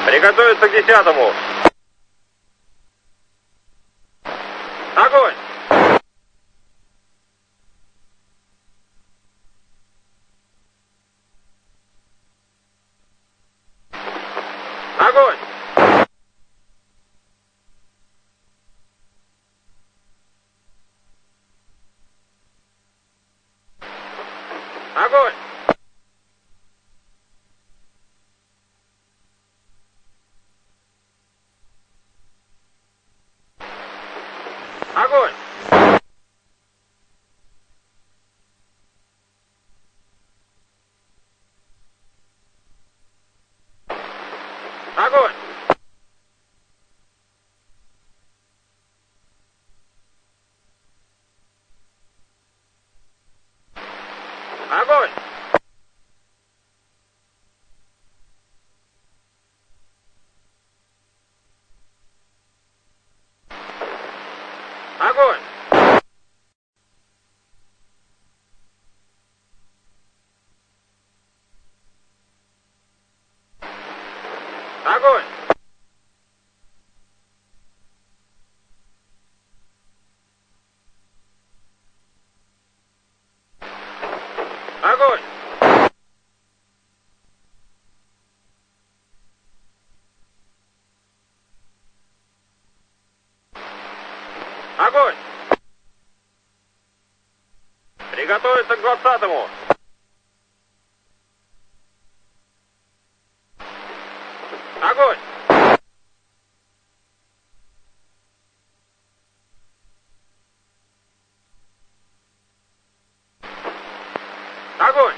Приготовиться к 10-му. Огонь! Огонь! Огонь! Огонь! Огонь! Огонь! Огонь! Огонь! Огонь! Огонь! Приготовиться к 20-му. Огонь! Огонь!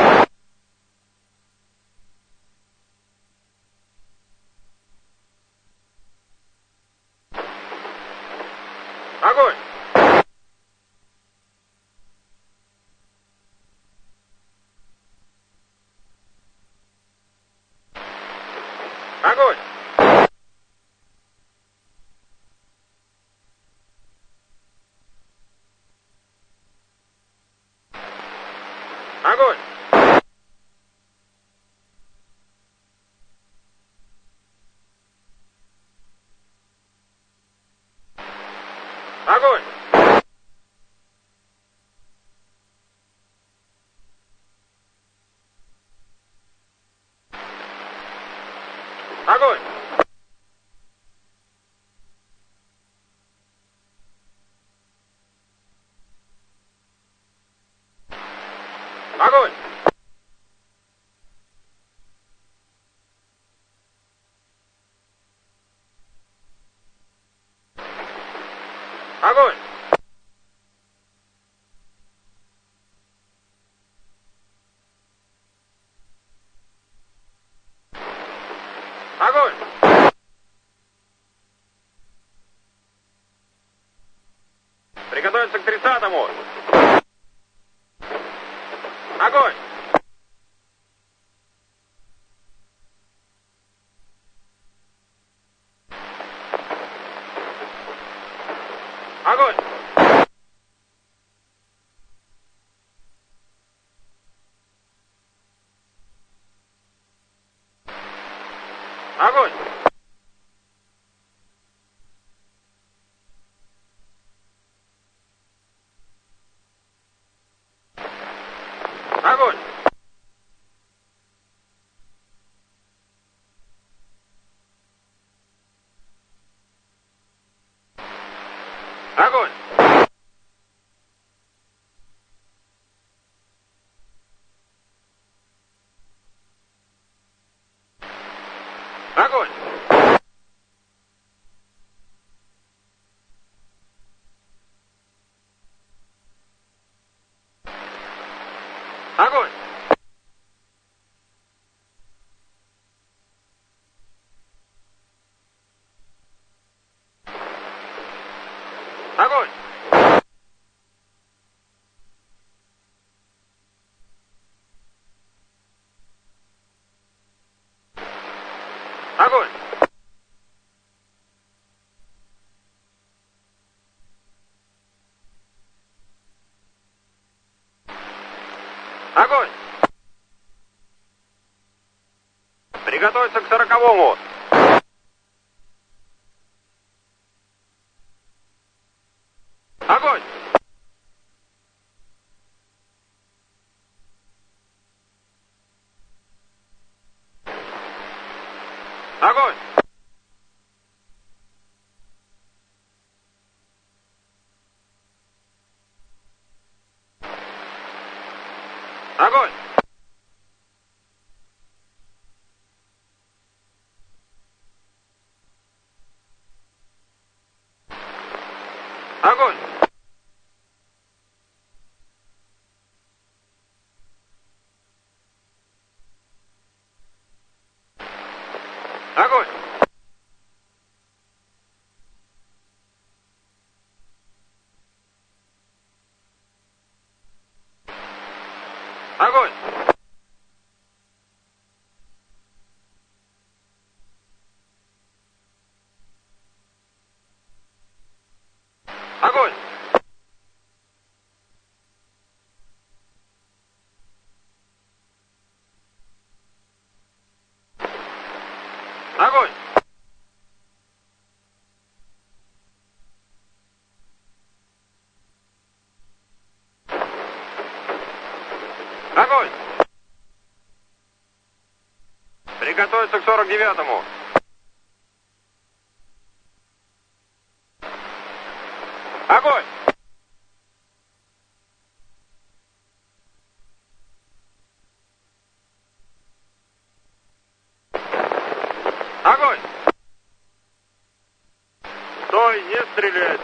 Огонь! Огонь! Огонь! Огонь! Огонь! Огонь! Огонь! Огонь! Приготовиться к 30-му. Огонь! Огонь! Огонь! Огонь! Огонь! Огонь! Огонь! Огонь! Огонь! Огонь! Приготовиться к 40-му. Огонь! Огонь! Огонь! Огонь! Огонь! Огонь! Огонь! Огонь! Приготовиться к 49-му. Огонь! Огонь! Стой, не стрелять!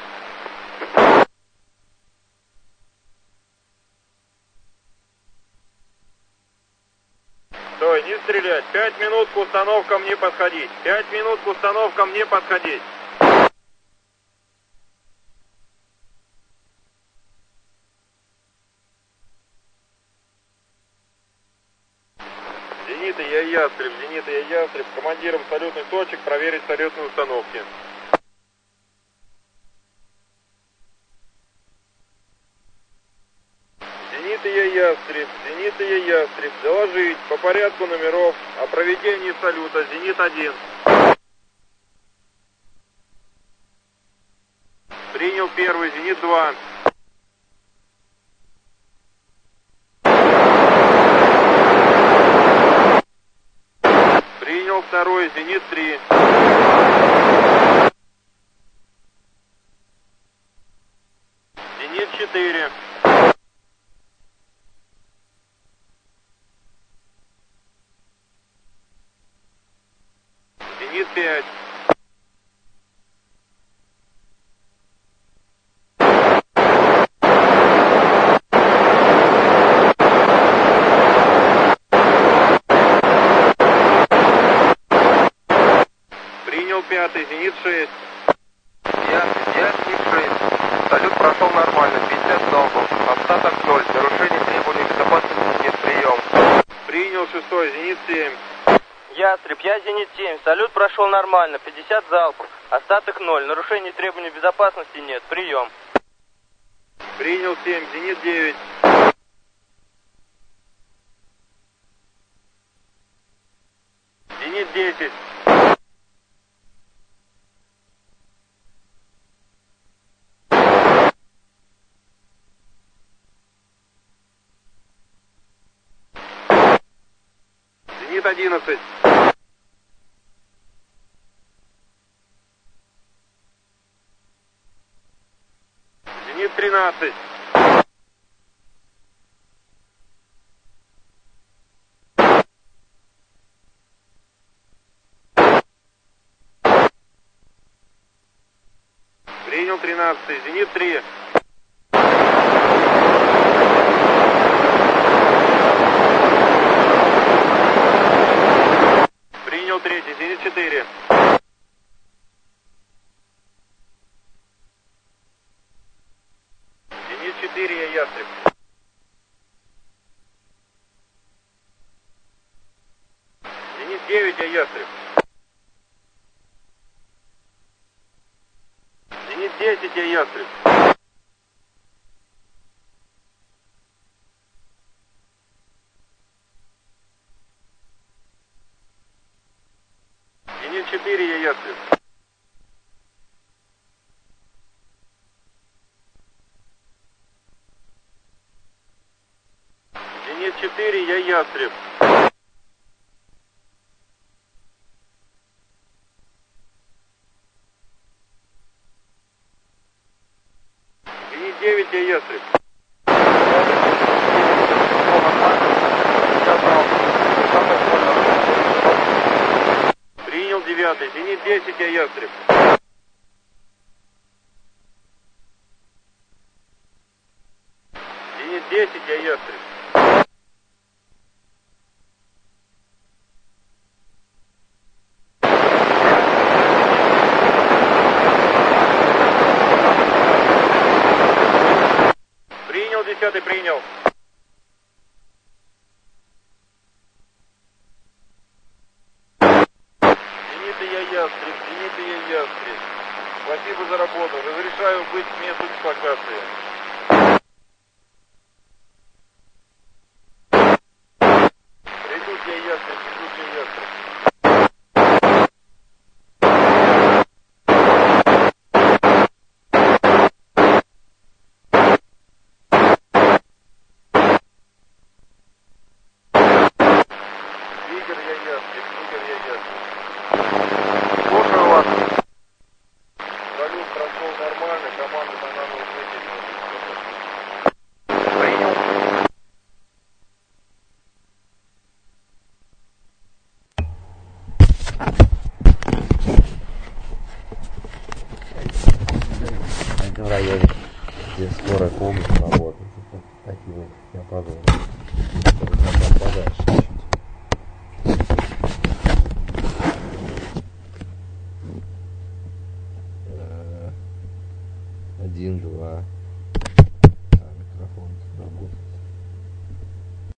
Стой, не стрелять! 5 минут к установкам не подходить! 5 минут к установкам не подходить! Зениты, я Ястреб, Зениты, я Ястреб, командиром салютных точек проверить салютные установки. Зениты, я Ястреб, Зениты, я Ястреб, доложить по порядку номеров о проведении салюта Зенит-1. Принял первый, Зенит-2. Принял второй, Зенит-3. Зенит-4. Зенит-5. Принял пятый, Зенит-6. Зенит-6. Салют прошел нормально, 50 залпов. Остаток 0. Нарушений требований безопасности нет, прием. Принял шестой, Зенит-7. Ястреб, я Зенит-7. Салют прошел нормально, 50 залпов. Остаток 0. Нарушений требований безопасности нет, прием. Принял 7, Зенит-9. Зенит-10. Зенит-11. Зенит-13. Принял 13. Зенит-3. Принял 3. Зенит-4. Зенит-4, я Ястреб. Зенит-9, я Ястреб. Зенит-10, я Ястреб. Зенит-4, я Ястреб. Зенит-4, я Ястреб. я ястреб. Принял 9. Зенит 10, я ястреб. Зенит 10, я ястреб. Принял 10, принял. Зенит я ястреб, Зенит я ястреб. Спасибо за работу. Разрешаю быть к месту дислокации. Придут я ястреб, придут я ястреб. Игорь я ястреб, Игорь я ястреб. Слушаю вас. Салют прошел нормально, команда банановых вытек. Принял. Это в районе, где скорая помощь работает. Такие вот диапазоны. Попадаешь чуть-чуть. 1, 2.